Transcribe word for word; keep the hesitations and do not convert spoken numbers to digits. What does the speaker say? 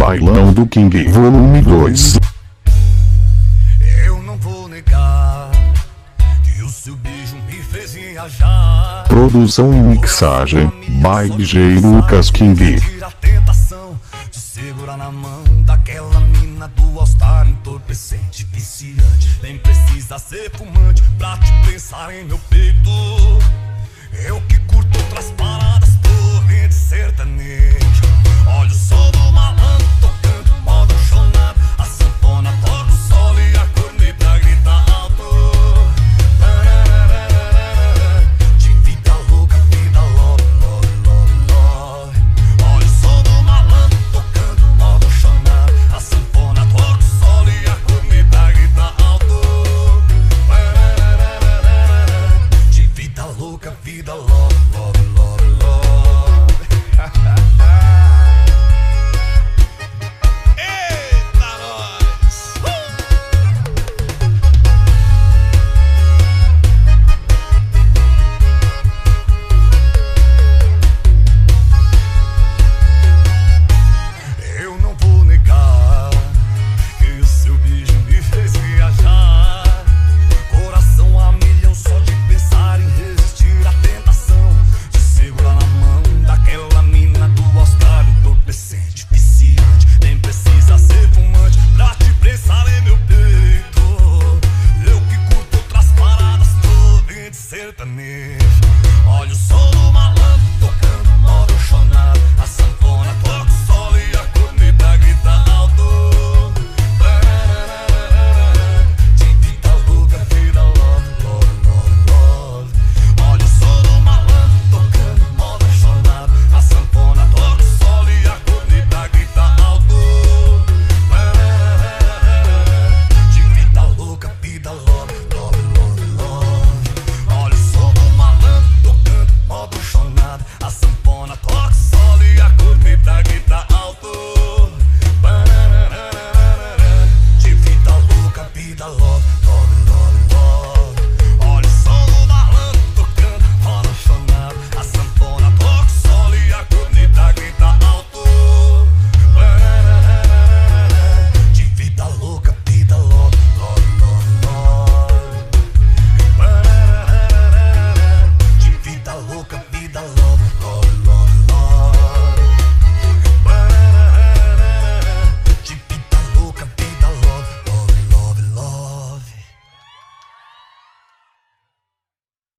Bailão do King Volume dois. Eu não vou negar que o seu beijo me fez viajar. Produção e mixagem by D J Lucas King. A tentação de segurar na mão daquela mina do All-Star entorpecente, viciante. Nem precisa ser fumante pra te pensar em meu peito. Eu que curto